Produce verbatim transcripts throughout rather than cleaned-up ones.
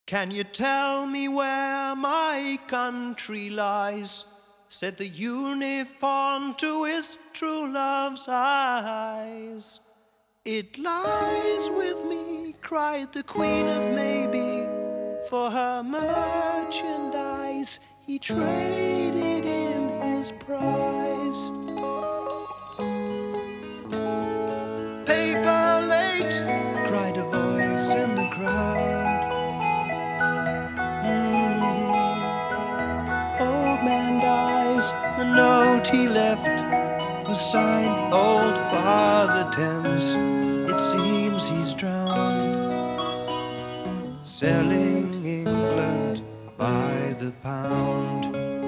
Can you tell me where my country lies? Said the unicorn to his true love's eyes. It lies with me, cried the Queen of Maybe. For her merchandise he traded in his prize. Paper late, cried a voice in the crowd. Mm-hmm. Old man dies, the note he left was signed Old Father Thames. It seems he's drowned, selling England by the pound.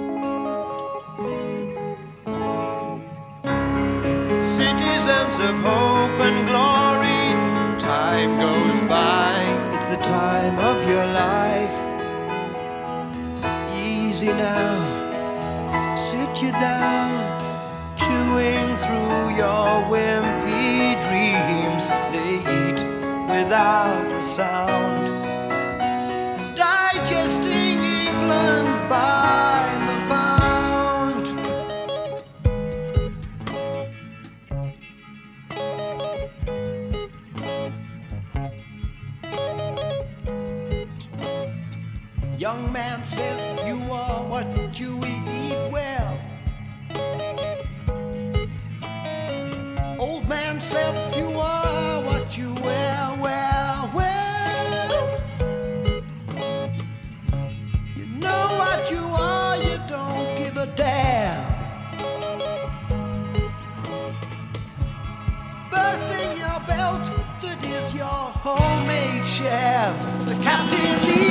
Citizens of hope and glory, time goes by. It's the time of your life. Easy now, sit you down, chewing through your wimpy dreams. They eat without a sound, digesting England by the pound. Young man says you are what you eat well. Old man says you are what you wear. Well, well, you know what you are, you don't give a damn. Bursting your belt, that is your homemade share. The captain leaves.